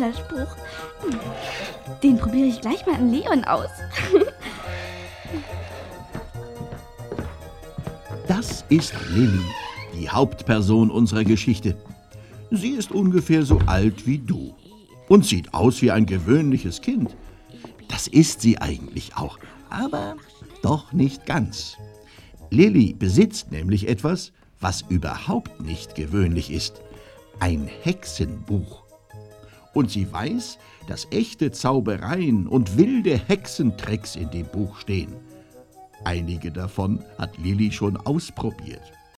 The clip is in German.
toller Spruch. Den probiere ich gleich mal an Leon aus. Das ist Lilli, die Hauptperson unserer Geschichte. Sie ist ungefähr so alt wie du und sieht aus wie ein gewöhnliches Kind. Das ist sie eigentlich auch, aber doch nicht ganz. Lilli besitzt nämlich etwas, was überhaupt nicht gewöhnlich ist: ein Hexenbuch. Und sie weiß, dass echte Zaubereien und wilde Hexentricks in dem Buch stehen. Einige davon hat Lilli schon ausprobiert.